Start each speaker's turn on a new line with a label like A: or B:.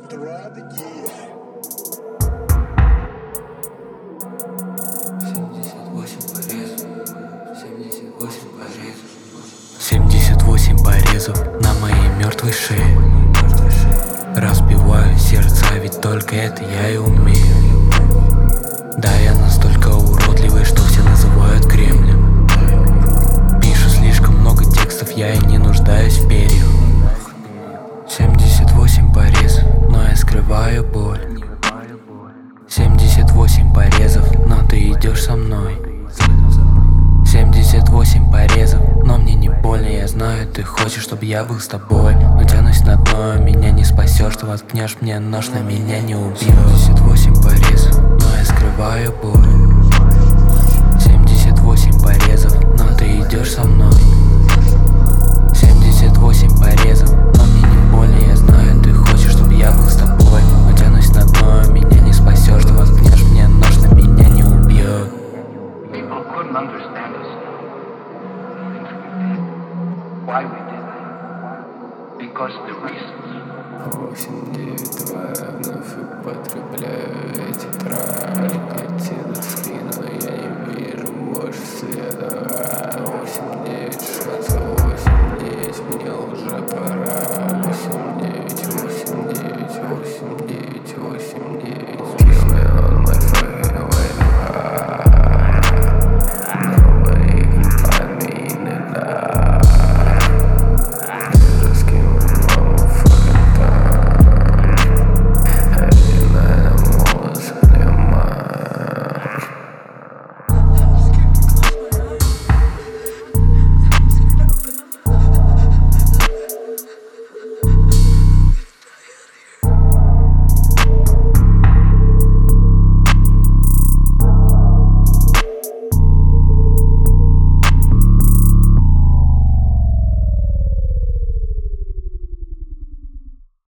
A: порезов на моей мертвой шее. Разбиваю сердца, ведь только это я и умею. Да, я настолько уродливый, что все называют Кремлем. Пишу слишком много текстов, я и не нуждаюсь в перьях. 78 порезов, но я скрываю боль. 78 порезов, но ты идешь со мной. 78 порезов, но мне не больно, я знаю, ты хочешь, чтобы я был с тобой. Но тянусь на дно, меня не спасешь, ты воткнешь мне нож, на меня не убьешь. 78 порезов, но я скрываю боль. 78 порезов, но ты идешь со мной. 78 порезов, но мне не больно, я знаю, ты хочешь, чтобы я был с тобой. Но тянусь на дно, меня не спасешь, ты воткнешь мне нож, на меня не убьет.
B: Why we did it? Because the reasons.
C: 8-9-2 вновь употребляю эти трали, эти доски.